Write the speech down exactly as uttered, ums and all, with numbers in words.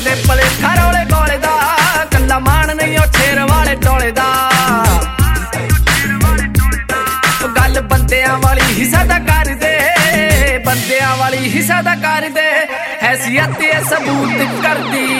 ਦੇ ਭਲੇਖਾ ਰੌਲੇ ਗੋਲੇ ਦਾ, ਕੱਲਾ ਮਾਣ ਨਹੀਂ ਉਹ ਸ਼ੇਰ ਵਾਲੇ ਟੋਲੇ ਦਾ। ਗੱਲ ਬੰਦਿਆਂ ਵਾਲੀ ਹਿੱਸਾ ਦਾ ਕਰਦੇ, ਬੰਦਿਆਂ ਵਾਲੀ ਹਿੱਸਾ ਦਾ ਕਰਦੇ, ਹੈਸੀਅਤ ਇਹ ਸਬੂਤ ਕਰਦੀ।